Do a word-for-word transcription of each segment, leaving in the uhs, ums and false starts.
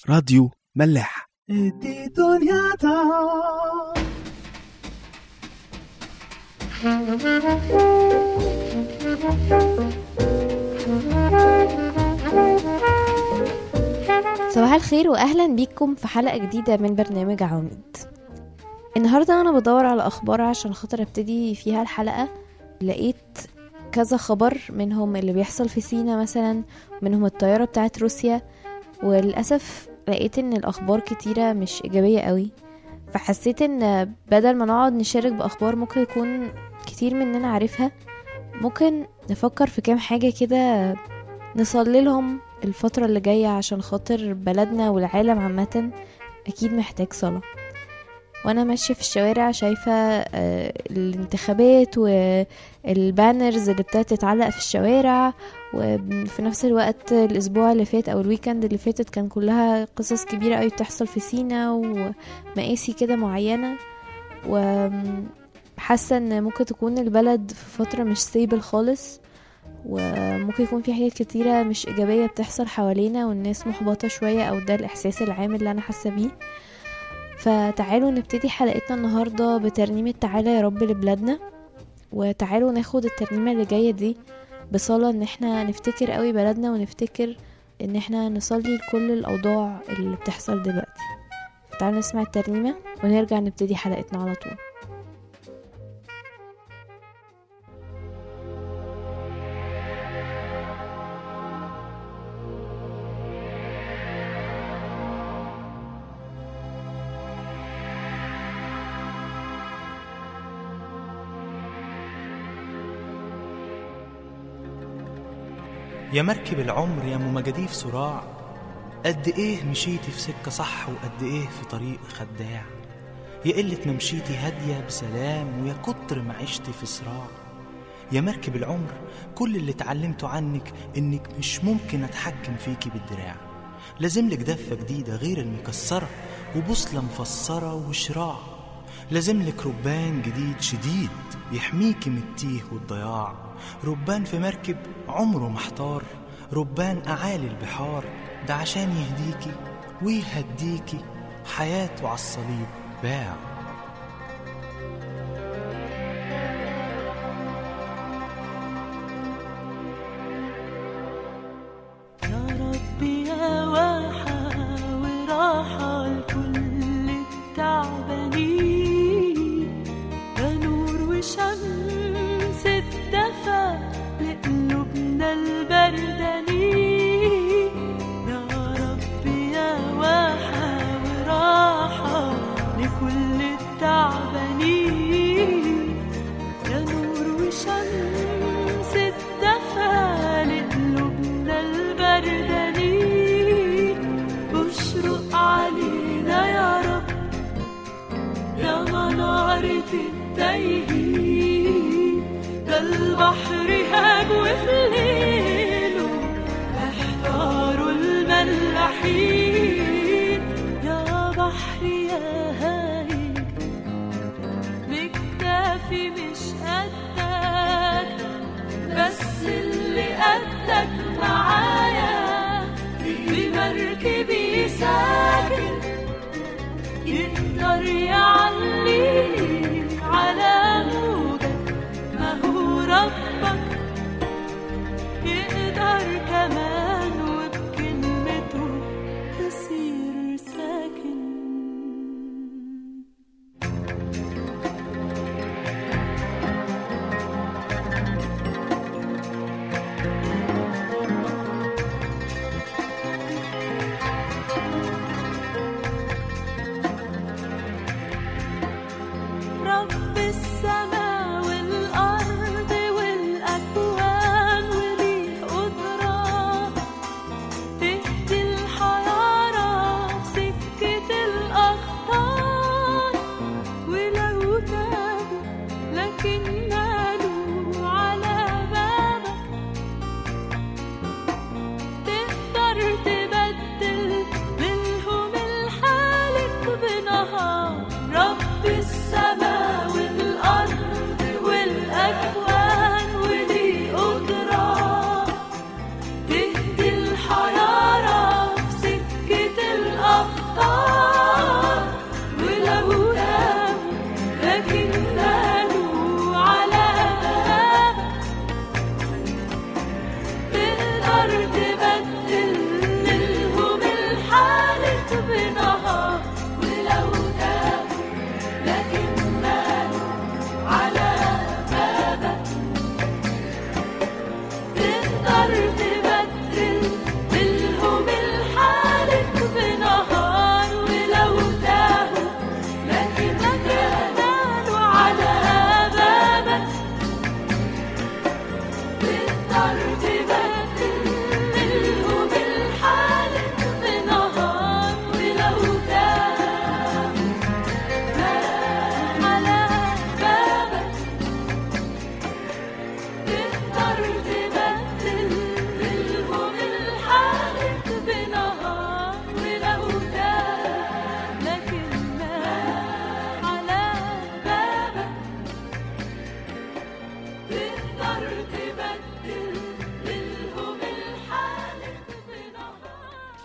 راديو ملاح. صباح الخير واهلا بيكم في حلقة جديدة من برنامج عواميد. النهاردة انا بدور على اخبار عشان خاطر ابتدي فيها الحلقة. لقيت كذا خبر، منهم اللي بيحصل في سينا مثلا، منهم الطيارة بتاعت روسيا، وللأسف لقيت ان الاخبار كتيرة مش ايجابية قوي. فحسيت ان بدل ما نقعد نشارك باخبار ممكن يكون كتير مننا عارفها، ممكن نفكر في كام حاجة كده نصلي لهم الفترة اللي جاية عشان خاطر بلدنا والعالم عامة اكيد محتاج صلاة. وانا ماشية في الشوارع شايفة آه الانتخابات والبانرز اللي ابتدت تتعلق في الشوارع، وفي نفس الوقت الاسبوع اللي فات او الويكند اللي فاتت كان كلها قصص كبيرة قوي بتحصل في سينا ومقاسي كده معينة، وحاسة ان ممكن تكون البلد في فترة مش ستيبل خالص، وممكن يكون في حاجات كتيرة مش إيجابية بتحصل حوالينا والناس محبطة شوية، أو ده الإحساس العام اللي أنا حاسة بيه. فتعالوا نبتدي حلقتنا النهاردة بترنيمة تعالى يا رب لبلادنا، وتعالوا ناخد الترنيمة اللي جاية دي بصلاة ان احنا نفتكر قوي بلدنا، ونفتكر ان احنا نصلي لكل الأوضاع اللي بتحصل دلوقتي. تعالوا نسمع الترنيمة ونرجع نبتدي حلقتنا على طول. يا مركب العمر يا ممجدي في صراع، قد ايه مشيتي في سكة صح وقد ايه في طريق خداع. يا قلة ما مشيتي هادية بسلام ويا كتر ما عشتي في صراع. يا مركب العمر كل اللي اتعلمته عنك انك مش ممكن اتحكم فيكي بالدراع. لازملك دفة جديدة غير المكسرة وبوصلة مفسرة وشراع. لازملك ربان جديد شديد يحميكي من التيه والضياع. ربان في مركب عمره محتار، ربان أعالي البحار، ده عشان يهديكي ويهديكي حياته عالصليب باع. يا ربي يا واحة وراحة لكل التعبانين، يا نور وشمس الدفا لقلوبنا البردانين. يا ربي يا واحة وراحة لكل التعبانين، يا نور وشمس الدفا لقلوبنا البردانين. اشرق علينا يا رب يا منارة التايهين، ده البحر هاج وفي ليله احتاروا الملاحين. يا بحر يا هايج مكتافي مش قدك، بس اللي قدك معايا بمركبي ساكن، يقدر يعليني على موجك. ما هو ربك يقدر كمان وبكلمته تصير ساكن.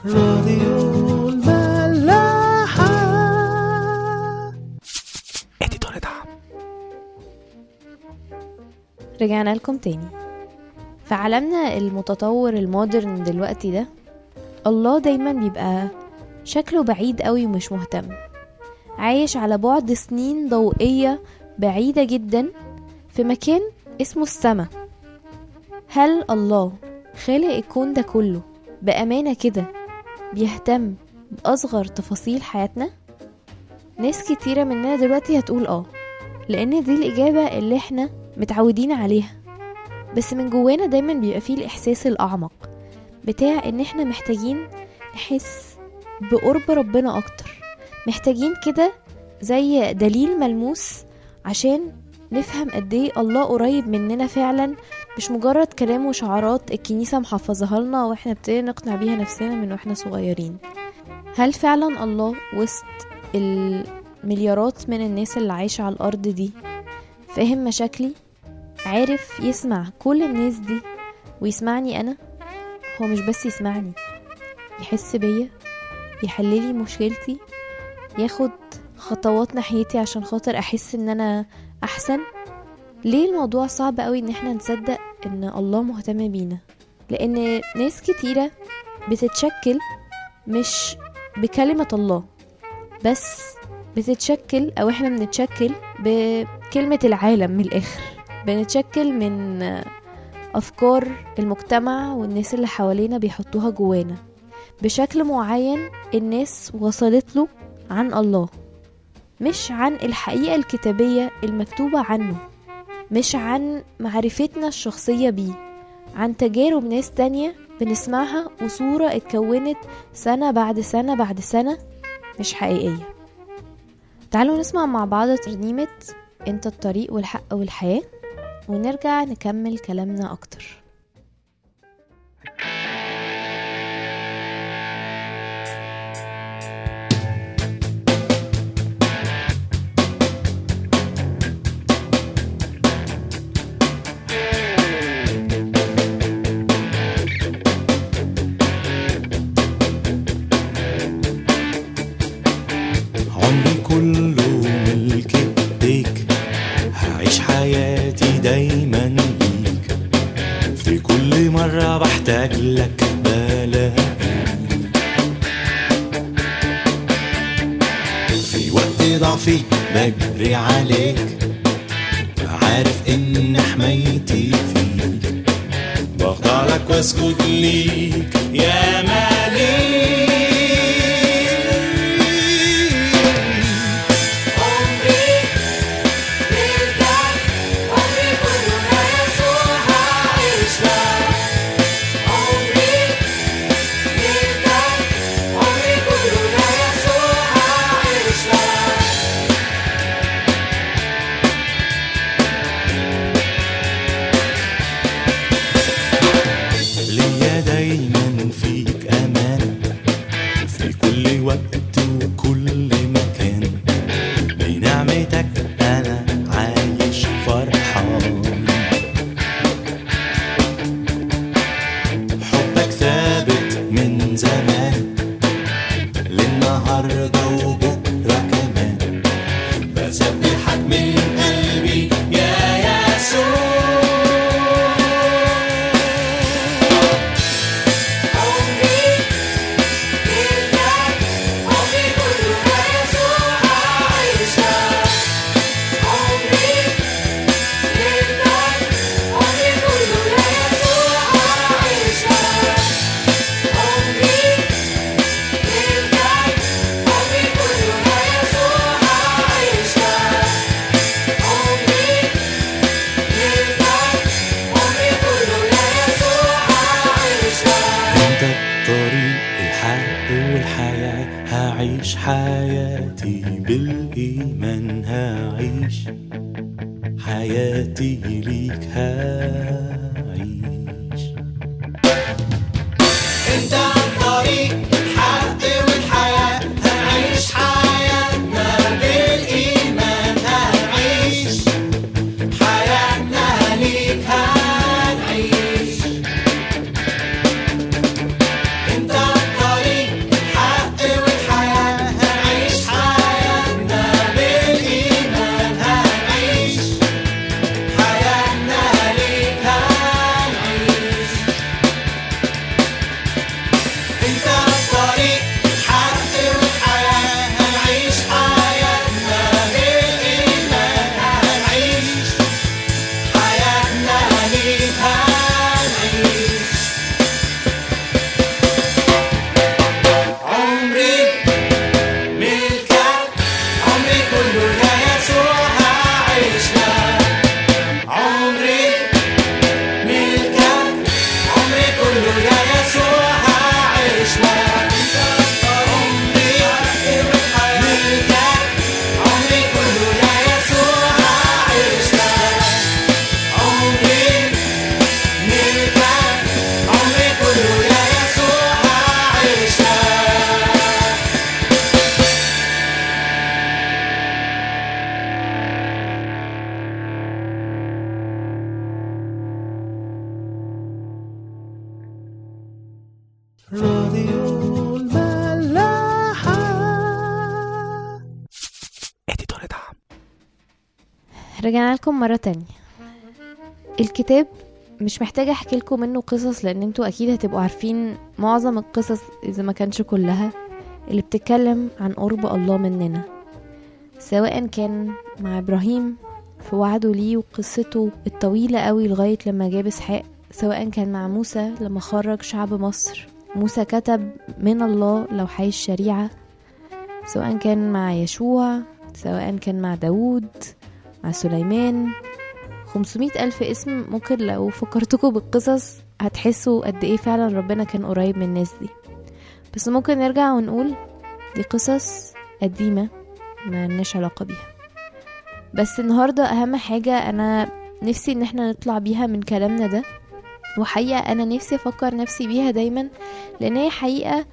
راديو الملاحة. اديتور دعم. رجعنا لكم تاني. في عالمنا المتطور المودرن دلوقتي ده، الله دايما بيبقى شكله بعيد قوي ومش مهتم، عايش على بعد سنين ضوئية بعيدة جدا في مكان اسمه السماء. هل الله خالق الكون ده كله بأمانة كده بيهتم بأصغر تفاصيل حياتنا؟ ناس كتيرة مننا دلوقتي هتقول اه، لأن دي الإجابة اللي احنا متعودين عليها. بس من جوانا دايما بيبقى فيه الإحساس الأعمق بتاع ان احنا محتاجين نحس بقرب ربنا أكتر، محتاجين كده زي دليل ملموس عشان نفهم قد ايه الله قريب مننا فعلا، مش مجرد كلام وشعارات الكنيسة محفظها لنا واحنا ابتدينا نقنع بيها نفسنا من واحنا صغيرين. هل فعلا الله وسط المليارات من الناس اللي عايشة على الأرض دي فاهم مشاكلي، عارف يسمع كل الناس دي ويسمعني أنا؟ هو مش بس يسمعني، يحس بيا، يحللي مشكلتي، ياخد خطوات ناحيتي عشان خاطر أحس ان أنا أحسن. ليه الموضوع صعب قوي ان احنا نصدق ان الله مهتم بينا؟ لان ناس كتيرة بتتشكل مش بكلمة الله بس، بتتشكل او احنا بنتشكل بكلمة العالم. من الاخر بنتشكل من افكار المجتمع والناس اللي حوالينا بيحطوها جوانا بشكل معين الناس وصلت له عن الله، مش عن الحقيقة الكتابية المكتوبة عنه، مش عن معرفتنا الشخصية بيه، عن تجارب ناس تانية بنسمعها وصورة اتكونت سنة بعد سنة بعد سنة مش حقيقية. تعالوا نسمع مع بعض ترنيمة انت الطريق والحق والحياة ونرجع نكمل كلامنا أكتر. دايما ليك في كل مرة بحتاج لك بلاقيك، في وقت ضعفي بجري عليك، عارف ان حمايتي فيك، بخضع لك واسجد ليك يا مالك. هعيش حياتي بالإيمان، هعيش حياتي ليك هعيش. انت الطريق الحق والحياة، هعيش حياتنا بالإيمان، هعيش حياتنا ليك هنعيش. انت الطريق رجعنا لكم مرة تانية. الكتاب مش محتاجة احكي لكم منه قصص، لان انتوا اكيد هتبقوا عارفين معظم القصص اذا ما كانش كلها اللي بتتكلم عن قرب الله مننا، سواء كان مع ابراهيم في وعده ليه وقصته الطويلة قوي لغاية لما جاب اسحاق، سواء كان مع موسى لما خرج شعب مصر، موسى كتب من الله لوحي الشريعة، سواء كان مع يشوع، سواء كان مع داود، مع سليمان. خمسمائة ألف اسم. ممكن لو فكرتكم بالقصص هتحسوا قد ايه فعلا ربنا كان قريب من الناس دي. بس ممكن نرجع ونقول دي قصص قديمة ما لناش علاقة بيها. بس النهاردة اهم حاجة انا نفسي ان احنا نطلع بيها من كلامنا ده، وحقيقة انا نفسي افكر نفسي بيها دايما، لان هي حقيقة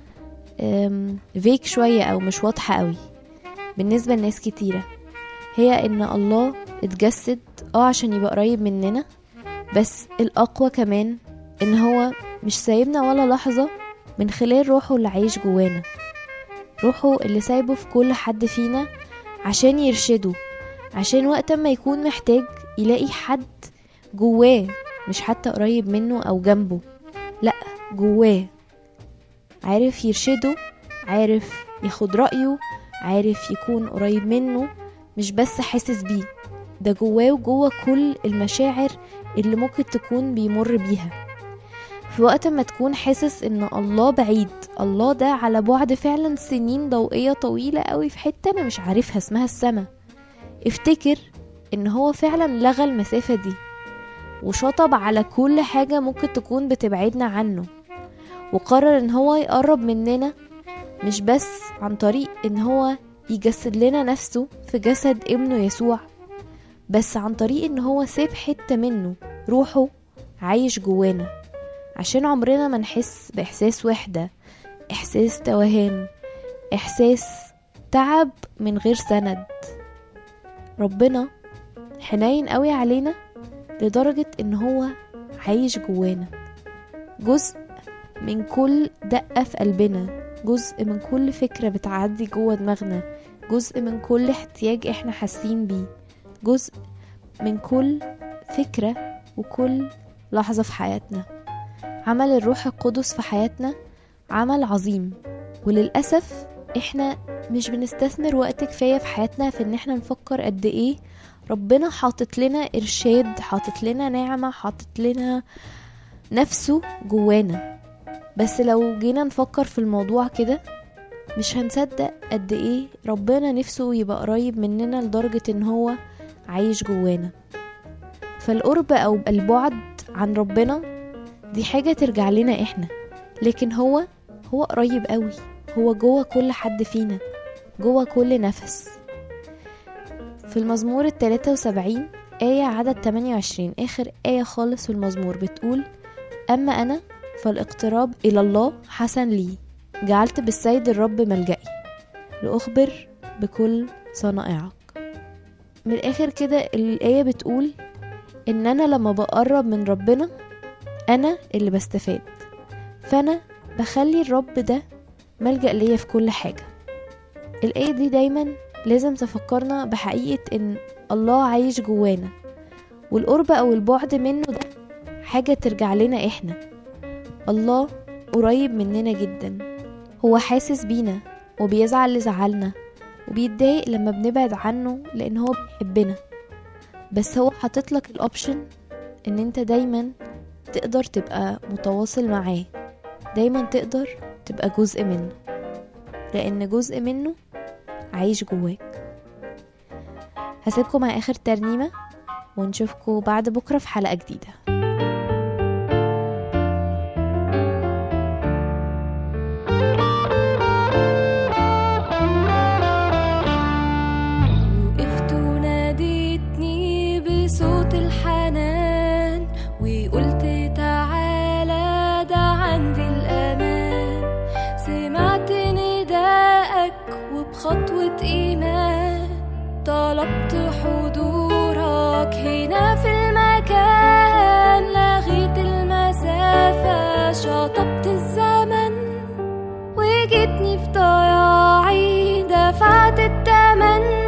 فيك شوية او مش واضحة قوي بالنسبة لناس كتيرة. هي ان الله اتجسد اه عشان يبقى قريب مننا، بس الاقوى كمان ان هو مش سايبنا ولا لحظة من خلال روحه اللي عايش جوانا، روحه اللي سايبه في كل حد فينا عشان يرشده، عشان وقت ما يكون محتاج يلاقي حد جواه، مش حتى قريب منه او جنبه، لا جواه، عارف يرشده، عارف ياخد رأيه، عارف يكون قريب منه، مش بس حاسس بيه، ده جواه وجوه كل المشاعر اللي ممكن تكون بيمر بيها. في وقت ما تكون حاسس ان الله بعيد، الله ده على بعد فعلا سنين ضوئية طويلة قوي في حتة انا مش عارفها اسمها السما، افتكر ان هو فعلا لغى المسافة دي وشطب على كل حاجة ممكن تكون بتبعدنا عنه، وقرر ان هو يقرب مننا، مش بس عن طريق ان هو يجسد لنا نفسه في جسد ابنه يسوع، بس عن طريق ان هو سيب حتة منه، روحه عايش جوانا، عشان عمرنا ما نحس باحساس وحدة، احساس توهان، احساس تعب من غير سند. ربنا حنين قوي علينا لدرجة ان هو عايش جوانا، جزء من كل دقة في قلبنا، جزء من كل فكرة بتعدي جوه دماغنا، جزء من كل احتياج احنا حاسين بيه، جزء من كل فكرة وكل لحظة في حياتنا. عمل الروح القدس في حياتنا عمل عظيم، وللأسف احنا مش بنستثمر وقت كفاية في حياتنا في ان احنا نفكر قد ايه ربنا حاطط لنا ارشاد، حاطط لنا نعمة، حاطط لنا نفسه جوانا. بس لو جينا نفكر في الموضوع كده مش هنصدق قد ايه ربنا نفسه يبقى قريب مننا لدرجة ان هو عايش جوانا. فالقرب او البعد عن ربنا دي حاجة ترجع لنا احنا، لكن هو هو قريب قوي، هو جوه كل حد فينا، جوه كل نفس. في المزمور الثلاثة وسبعين آية عدد ثمانية وعشرين، آخر آية خالص في المزمور، بتقول: أما أنا فالاقتراب إلى الله حسن لي، جعلت بالسيد الرب ملجئي لأخبر بكل صنائعك. من الآخر كده الآية بتقول إن أنا لما بقرب من ربنا أنا اللي بستفاد، فأنا بخلي الرب ده ملجأ ليا في كل حاجة. الآية دي دايما لازم تفكرنا بحقيقة إن الله عايش جوانا، والقرب أو البعد منه ده حاجة ترجع لنا إحنا. الله قريب مننا جدا، هو حاسس بينا وبيزعل لزعلنا وبيتضايق لما بنبعد عنه لأن هو بيحبنا، بس هو حاططلك الأوبشن إن انت دايما تقدر تبقى متواصل معاه، دايما تقدر تبقى جزء منه، لأن جزء منه عايش جواك. هسيبكم مع آخر ترنيمة ونشوفكم بعد بكرة في حلقة جديدة. وقفت وناديتني بصوت الحنان وقلت تعالى ده عندي الأمان، سمعت نداءك وبخطوة إيمان طلبت حضورك هنا في المكان، لغيت المسافة شطبت الزمن وجيتني في ضياعي دفعت التمن،